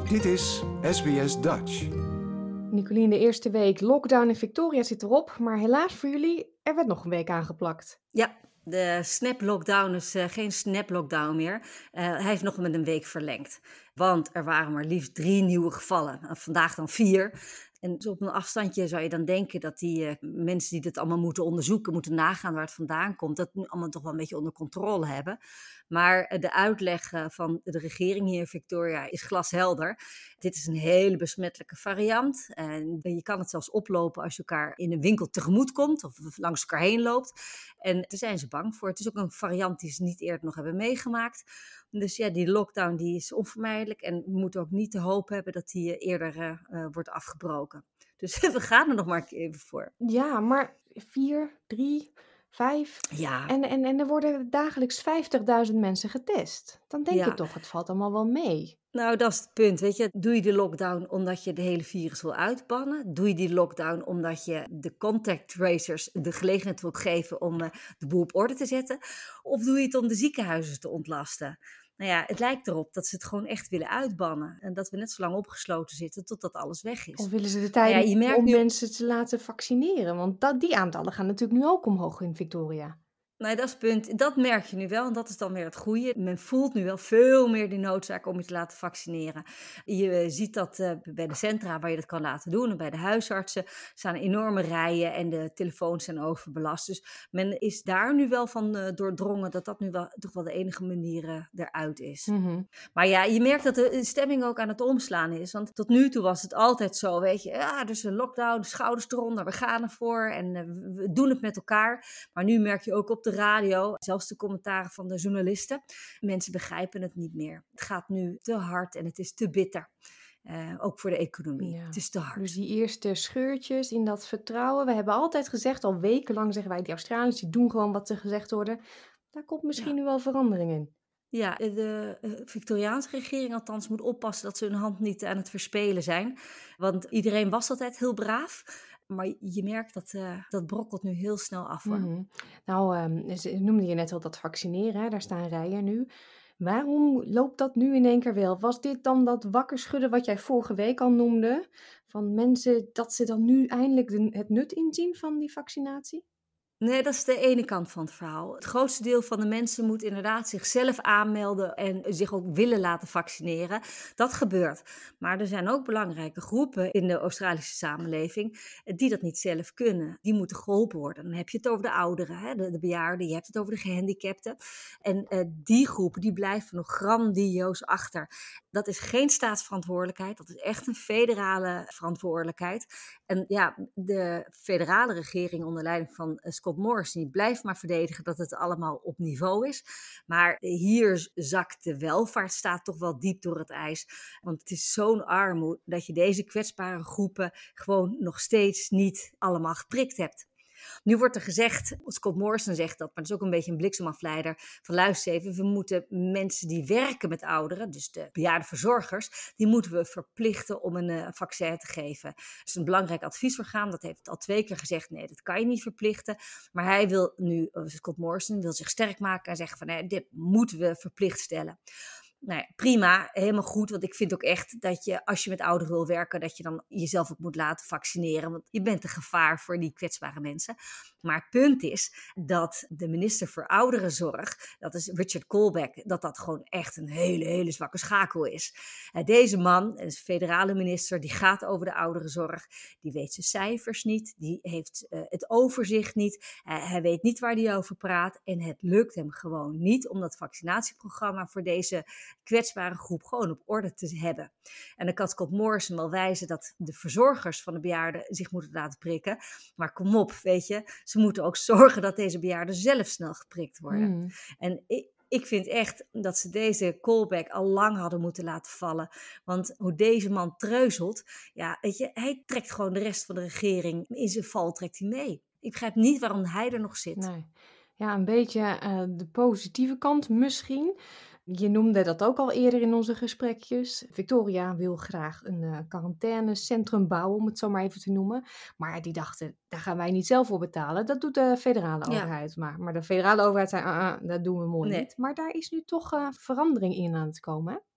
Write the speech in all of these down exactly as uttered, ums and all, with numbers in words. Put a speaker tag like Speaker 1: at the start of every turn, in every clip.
Speaker 1: Dit is S B S Dutch.
Speaker 2: Nicolien, de eerste week lockdown in Victoria zit erop, maar helaas voor jullie, er werd nog een week aangeplakt.
Speaker 3: Ja, de snap-lockdown is uh, geen snap-lockdown meer. Uh, hij heeft nog met een week verlengd. Want er waren maar liefst drie nieuwe gevallen. Uh, vandaag dan vier. En dus op een afstandje zou je dan denken dat die uh, mensen die dit allemaal moeten onderzoeken, moeten nagaan waar het vandaan komt, dat nu allemaal toch wel een beetje onder controle hebben. Maar uh, de uitleg uh, van de regering hier in Victoria is glashelder. Dit is een hele besmettelijke variant. En je kan het zelfs oplopen als je elkaar in een winkel tegemoet komt of langs elkaar heen loopt. En daar zijn ze bang voor. Het is ook een variant die ze niet eerder nog hebben meegemaakt. Dus ja, die lockdown die is onvermijdelijk. En we moeten ook niet de hoop hebben dat die eerder uh, uh, wordt afgebroken. Dus we gaan er nog maar even voor.
Speaker 2: Ja, maar vier, drie, vijf.
Speaker 3: Ja.
Speaker 2: En, en, en er worden dagelijks vijftigduizend mensen getest. Dan denk
Speaker 3: Ja.
Speaker 2: je toch, het valt allemaal wel mee.
Speaker 3: Nou, dat is het punt. Weet je, doe je die lockdown omdat je de hele virus wil uitbannen? Doe je die lockdown omdat je de contact tracers de gelegenheid wilt geven om uh, de boel op orde te zetten? Of doe je het om de ziekenhuizen te ontlasten? Nou ja, het lijkt erop dat ze het gewoon echt willen uitbannen. En dat we net zo lang opgesloten zitten totdat alles weg is.
Speaker 2: Of willen ze de tijd
Speaker 3: Nou ja, je merkt
Speaker 2: om
Speaker 3: nu...
Speaker 2: mensen te laten vaccineren? Want dat, die aantallen gaan natuurlijk nu ook omhoog in Victoria.
Speaker 3: Nee, dat is het punt. Dat merk je nu wel en dat is dan weer het goede. Men voelt nu wel veel meer die noodzaak om je te laten vaccineren. Je ziet dat uh, bij de centra waar je dat kan laten doen en bij de huisartsen staan enorme rijen en de telefoons zijn overbelast. Dus men is daar nu wel van uh, doordrongen dat dat nu wel, toch wel de enige manier uh, eruit is.
Speaker 2: Mm-hmm.
Speaker 3: Maar ja, je merkt dat de stemming ook aan het omslaan is. Want tot nu toe was het altijd zo, weet je, ja, dus een lockdown, de schouders eronder, we gaan ervoor en uh, we doen het met elkaar. Maar nu merk je ook op de radio, zelfs de commentaren van de journalisten, mensen begrijpen het niet meer. Het gaat nu te hard en het is te bitter. Uh, ook voor de economie. Ja. Het is te hard.
Speaker 2: Dus die eerste scheurtjes in dat vertrouwen. We hebben altijd gezegd, al wekenlang zeggen wij, die Australiërs die doen gewoon wat er gezegd worden. Daar komt misschien ja. nu wel verandering in.
Speaker 3: Ja, de Victoriaanse regering althans moet oppassen dat ze hun hand niet aan het verspelen zijn. Want iedereen was altijd heel braaf. Maar je merkt dat uh, dat brokkelt nu heel snel af. Hoor.
Speaker 2: Mm-hmm. Nou, um, noemde je net al dat vaccineren, hè? Daar staan rijen nu. Waarom loopt dat nu in één keer wel? Was dit dan dat wakker schudden wat jij vorige week al noemde? Van mensen dat ze dan nu eindelijk de, het nut inzien van die vaccinatie?
Speaker 3: Nee, dat is de ene kant van het verhaal. Het grootste deel van de mensen moet inderdaad zichzelf aanmelden en zich ook willen laten vaccineren. Dat gebeurt. Maar er zijn ook belangrijke groepen in de Australische samenleving die dat niet zelf kunnen. Die moeten geholpen worden. Dan heb je het over de ouderen, hè, de, de bejaarden, je hebt het over de gehandicapten. En uh, die groepen die blijven nog grandioos achter. Dat is geen staatsverantwoordelijkheid, dat is echt een federale verantwoordelijkheid. En ja, de federale regering onder leiding van uh, Scott Morrison die blijft maar verdedigen dat het allemaal op niveau is. Maar hier zakt de welvaartsstaat toch wel diep door het ijs. Want het is zo'n armoede dat je deze kwetsbare groepen gewoon nog steeds niet allemaal geprikt hebt. Nu wordt er gezegd, Scott Morrison zegt dat, maar dat is ook een beetje een bliksemafleider, van luister even, we moeten mensen die werken met ouderen, dus de bejaarde verzorgers, die moeten we verplichten om een uh, vaccin te geven. Dat is een belangrijk adviesorgaan, dat heeft al twee keer gezegd, nee, dat kan je niet verplichten. Maar hij wil nu, uh, Scott Morrison, wil zich sterk maken en zeggen van, nee, dit moeten we verplicht stellen. Nou ja, prima, helemaal goed, want ik vind ook echt dat je, als je met ouderen wil werken, dat je dan jezelf ook moet laten vaccineren, want je bent een gevaar voor die kwetsbare mensen. Maar het punt is dat de minister voor ouderenzorg, dat is Richard Colbeck, dat dat gewoon echt een hele, hele zwakke schakel is. Deze man, een federale minister, die gaat over de ouderenzorg, die weet zijn cijfers niet, die heeft uh, het overzicht niet, uh, hij weet niet waar hij over praat en het lukt hem gewoon niet om dat vaccinatieprogramma voor deze kwetsbare groep gewoon op orde te hebben. En dan kan Scott Morrison wel wijzen dat de verzorgers van de bejaarden zich moeten laten prikken. Maar kom op, weet je, ze moeten ook zorgen dat deze bejaarden zelf snel geprikt worden. Mm. En ik, ik vind echt dat ze deze callback al lang hadden moeten laten vallen. Want hoe deze man treuzelt, ja, weet je, hij trekt gewoon de rest van de regering in zijn val, trekt hij mee. Ik begrijp niet waarom hij er nog zit.
Speaker 2: Nee. Ja, een beetje uh, de positieve kant misschien. Je noemde dat ook al eerder in onze gesprekjes. Victoria wil graag een uh, quarantainecentrum bouwen, om het zo maar even te noemen. Maar die dachten, daar gaan wij niet zelf voor betalen. Dat doet de federale ja. overheid. Maar, maar de federale overheid zei, uh, uh, dat doen we mooi nee. niet. Maar daar is nu toch uh, verandering in aan het komen, hè?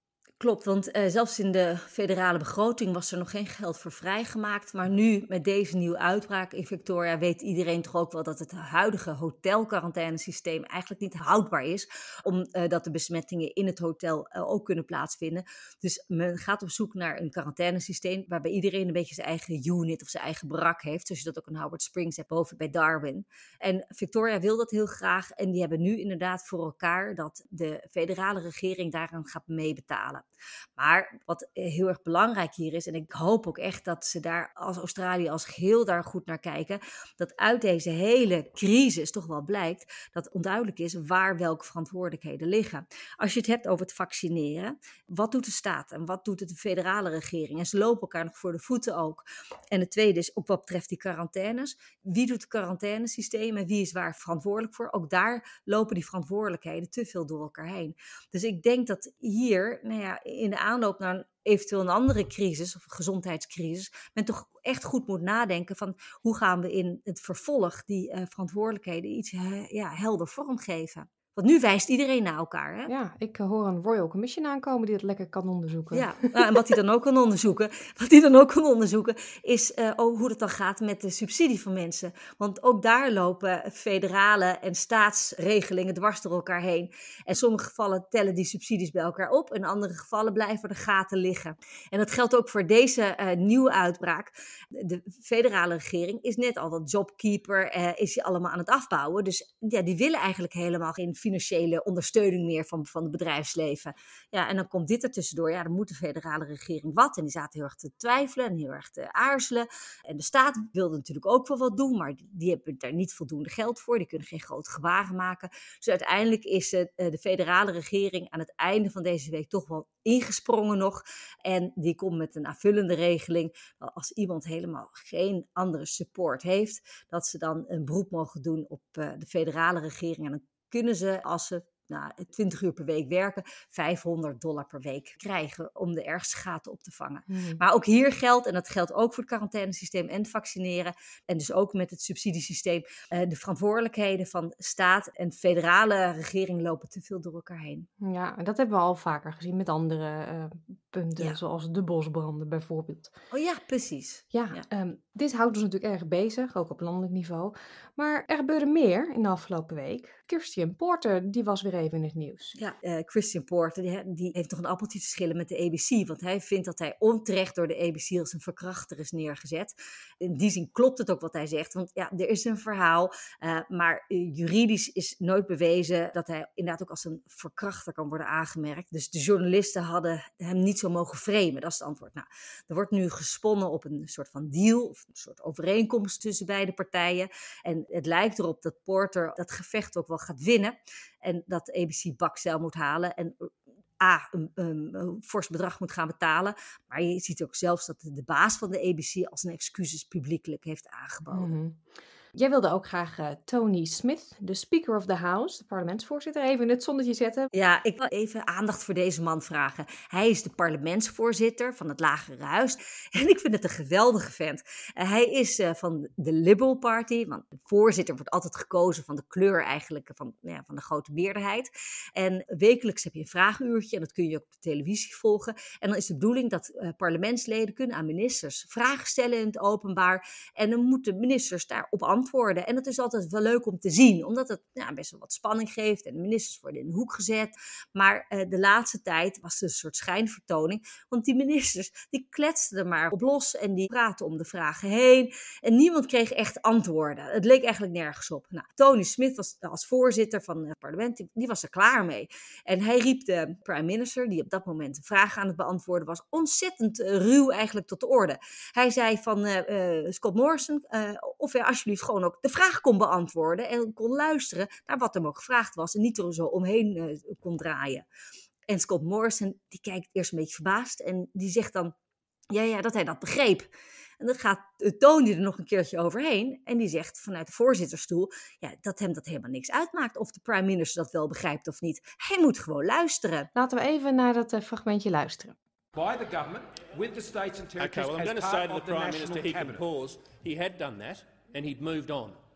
Speaker 3: Klopt, want uh, zelfs in de federale begroting was er nog geen geld voor vrijgemaakt. Maar nu met deze nieuwe uitbraak in Victoria weet iedereen toch ook wel dat het huidige hotelquarantaine-systeem eigenlijk niet houdbaar is. Omdat uh, de besmettingen in het hotel uh, ook kunnen plaatsvinden. Dus men gaat op zoek naar een quarantainesysteem waarbij iedereen een beetje zijn eigen unit of zijn eigen barak heeft. Zoals je dat ook in Howard Springs hebt boven bij Darwin. En Victoria wil dat heel graag en die hebben nu inderdaad voor elkaar dat de federale regering daaraan gaat meebetalen. Maar wat heel erg belangrijk hier is, en ik hoop ook echt dat ze daar als Australië als geheel daar goed naar kijken, dat uit deze hele crisis toch wel blijkt dat onduidelijk is waar welke verantwoordelijkheden liggen. Als je het hebt over het vaccineren, wat doet de staat en wat doet de federale regering? En ze lopen elkaar nog voor de voeten ook. En het tweede is ook wat betreft die quarantaines. Wie doet het quarantainesysteem en wie is waar verantwoordelijk voor? Ook daar lopen die verantwoordelijkheden te veel door elkaar heen. Dus ik denk dat hier, nou ja, in de aanloop naar een, eventueel een andere crisis of een gezondheidscrisis, men toch echt goed moet nadenken van hoe gaan we in het vervolg die uh, verantwoordelijkheden iets uh, ja, helder vormgeven. Want nu wijst iedereen naar elkaar. Hè?
Speaker 2: Ja, ik hoor een Royal Commission aankomen die het lekker kan onderzoeken.
Speaker 3: Ja, nou, en wat hij dan ook kan onderzoeken, wat hij dan ook kan onderzoeken, is uh, oh, hoe het dan gaat met de subsidie van mensen. Want ook daar lopen federale en staatsregelingen dwars door elkaar heen. En in sommige gevallen tellen die subsidies bij elkaar op, en in andere gevallen blijven de gaten liggen. En dat geldt ook voor deze uh, nieuwe uitbraak. De federale regering is net al dat JobKeeper, uh, is die allemaal aan het afbouwen. Dus ja, die willen eigenlijk helemaal geen financiële ondersteuning meer van, van het bedrijfsleven. Ja, en dan komt dit er tussendoor. Ja, dan moet de federale regering wat. En die zaten heel erg te twijfelen en heel erg te aarzelen. En de staat wilde natuurlijk ook wel wat doen, maar die, die hebben daar niet voldoende geld voor. Die kunnen geen grote gebaren maken. Dus uiteindelijk is het, uh, de federale regering aan het einde van deze week toch wel ingesprongen nog. En die komt met een aanvullende regeling. Als iemand helemaal geen andere support heeft, dat ze dan een beroep mogen doen op uh, de federale regering. En dan kunnen ze, als ze nou, twintig uur per week werken, vijfhonderd dollar per week krijgen om de ergste gaten op te vangen. Hmm. Maar ook hier geldt, en dat geldt ook voor het quarantainesysteem en het vaccineren, en dus ook met het subsidiesysteem, uh, de verantwoordelijkheden van staat en federale regering lopen te veel door elkaar heen.
Speaker 2: Ja, en dat hebben we al vaker gezien met andere uh, punten, ja. Zoals de bosbranden bijvoorbeeld.
Speaker 3: Oh ja, precies.
Speaker 2: Ja, ja. Um, dit houdt ons natuurlijk erg bezig, ook op landelijk niveau. Maar er gebeurde meer in de afgelopen week. Christian Porter, die was weer even in het nieuws.
Speaker 3: Ja, uh, Christian Porter, die, die heeft nog een appeltje te schillen met de A B C. Want hij vindt dat hij onterecht door de A B C als een verkrachter is neergezet. In die zin klopt het ook wat hij zegt. Want ja, er is een verhaal. Uh, maar uh, juridisch is nooit bewezen dat hij inderdaad ook als een verkrachter kan worden aangemerkt. Dus de journalisten hadden hem niet zo mogen framen. Dat is het antwoord. Nou, er wordt nu gesponnen op een soort van deal, of een soort overeenkomst tussen beide partijen. En het lijkt erop dat Porter dat gevecht ook wel gaat winnen. En dat de A B C bakzeil moet halen. En A, een, een, een fors bedrag moet gaan betalen. Maar je ziet ook zelfs dat de baas van de A B C als een excuses publiekelijk heeft aangeboden.
Speaker 2: Mm-hmm. Jij wilde ook graag uh, Tony Smith, de Speaker of the House, de parlementsvoorzitter, even in het zonnetje zetten.
Speaker 3: Ja, ik wil even aandacht voor deze man vragen. Hij is de parlementsvoorzitter van het Lagere Huis. En ik vind het een geweldige vent. Uh, hij is uh, van de Liberal Party, want de voorzitter wordt altijd gekozen van de kleur eigenlijk van, ja, van de grote meerderheid. En wekelijks heb je een vraaguurtje en dat kun je ook op de televisie volgen. En dan is de bedoeling dat uh, parlementsleden kunnen aan ministers vragen stellen in het openbaar. En dan moeten ministers daarop antwoorden. Antwoorden. En dat is altijd wel leuk om te zien, omdat het ja, best wel wat spanning geeft en de ministers worden in de hoek gezet. Maar uh, de laatste tijd was het een soort schijnvertoning, want die ministers die kletsten er maar op los en die praten om de vragen heen en niemand kreeg echt antwoorden. Het leek eigenlijk nergens op. Nou, Tony Smith was als voorzitter van het parlement, die, die was er klaar mee. En hij riep de prime minister, die op dat moment de vraag aan het beantwoorden was, ontzettend uh, ruw eigenlijk tot de orde. Hij zei van uh, uh, Scott Morrison, uh, of hij alsjeblieft gewoon ook de vraag kon beantwoorden en kon luisteren naar wat hem ook gevraagd was en niet er zo omheen uh, kon draaien. En Scott Morrison, die kijkt eerst een beetje verbaasd en die zegt dan, ja, ja, dat hij dat begreep. En dan gaat Tony er nog een keertje overheen en die zegt vanuit de voorzittersstoel, ja, dat hem dat helemaal niks uitmaakt of de prime minister dat wel begrijpt of niet. Hij moet gewoon luisteren.
Speaker 2: Laten we even naar dat uh, fragmentje luisteren.
Speaker 4: By the government, with the states and territories,
Speaker 5: okay, well, I'm
Speaker 4: as
Speaker 5: going to say
Speaker 4: part
Speaker 5: to
Speaker 4: of
Speaker 5: the
Speaker 4: the
Speaker 5: Prime
Speaker 4: national
Speaker 5: Minister he can
Speaker 4: cabinet.
Speaker 5: pause. He had done that, and he'd moved on.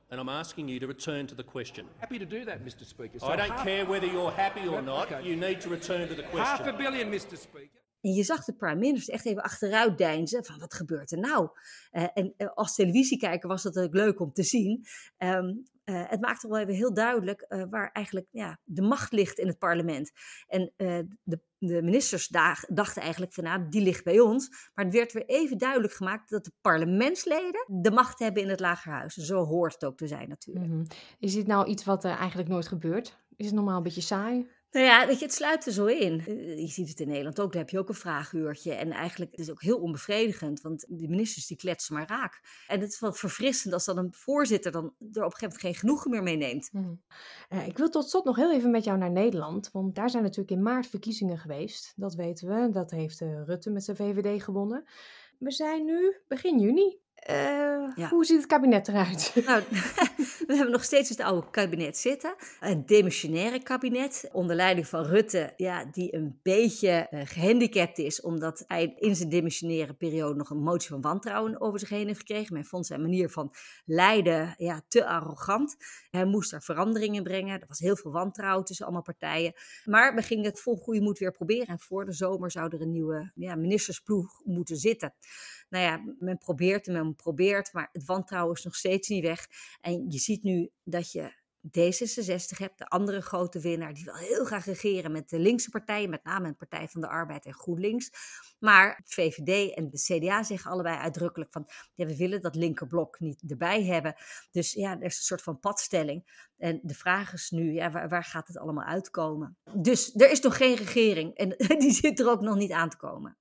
Speaker 5: and I'm asking you to return to the question.
Speaker 4: Happy to do that, Mister Speaker. So
Speaker 5: I don't
Speaker 4: half,
Speaker 5: care whether you're happy or not.
Speaker 4: Okay.
Speaker 5: You need to return to the
Speaker 4: half
Speaker 5: question.
Speaker 4: a billion, Mister Speaker.
Speaker 3: En je zag de prime minister echt even achteruit deinzen van wat gebeurt er nou? Uh, en uh, als televisiekijker was het ook leuk om te zien. Um, uh, het maakt toch wel even heel duidelijk uh, waar eigenlijk ja, de macht ligt in het parlement. En uh, de, de ministers daag, dachten eigenlijk van nou, die ligt bij ons. Maar het werd weer even duidelijk gemaakt dat de parlementsleden de macht hebben in het Lagerhuis. Zo hoort het ook te zijn natuurlijk.
Speaker 2: Mm-hmm. Is dit nou iets wat uh, eigenlijk nooit gebeurt? Is het normaal een beetje saai?
Speaker 3: Nou ja, weet je, het sluipt er zo in. Je ziet het in Nederland ook, daar heb je ook een vraaguurtje. En eigenlijk het is het ook heel onbevredigend, want de ministers die kletsen maar raak. En het is wel verfrissend als dan een voorzitter dan er op een gegeven moment geen genoegen meer mee neemt.
Speaker 2: Hmm. Uh, ik wil tot slot nog heel even met jou naar Nederland, want daar zijn natuurlijk in maart verkiezingen geweest. Dat weten we, dat heeft uh, Rutte met zijn V V D gewonnen. We zijn nu begin juni. Uh, ja. Hoe ziet het kabinet eruit?
Speaker 3: Nou, we hebben nog steeds het oude kabinet zitten. Een demissionaire kabinet onder leiding van Rutte, ja, die een beetje uh, gehandicapt is, omdat hij in zijn demissionaire periode nog een motie van wantrouwen over zich heen heeft gekregen. Men vond zijn manier van leiden ja, te arrogant. Hij moest er veranderingen brengen. Er was heel veel wantrouwen tussen allemaal partijen. Maar we gingen het vol goede moed weer proberen. En voor de zomer zou er een nieuwe ja, ministersploeg moeten zitten. Nou ja, men probeert en men probeert, maar het wantrouwen is nog steeds niet weg. En je ziet nu dat je D zesenzestig hebt, de andere grote winnaar, die wil heel graag regeren met de linkse partijen, met name de Partij van de Arbeid en GroenLinks. Maar het V V D en de C D A zeggen allebei uitdrukkelijk van, ja, we willen dat linkerblok niet erbij hebben. Dus ja, er is een soort van padstelling. En de vraag is nu, ja, waar, waar gaat het allemaal uitkomen? Dus er is nog geen regering en die zit er ook nog niet aan te komen.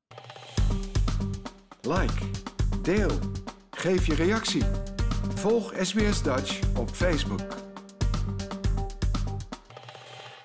Speaker 1: Like, deel, geef je reactie. Volg S B S Dutch op Facebook.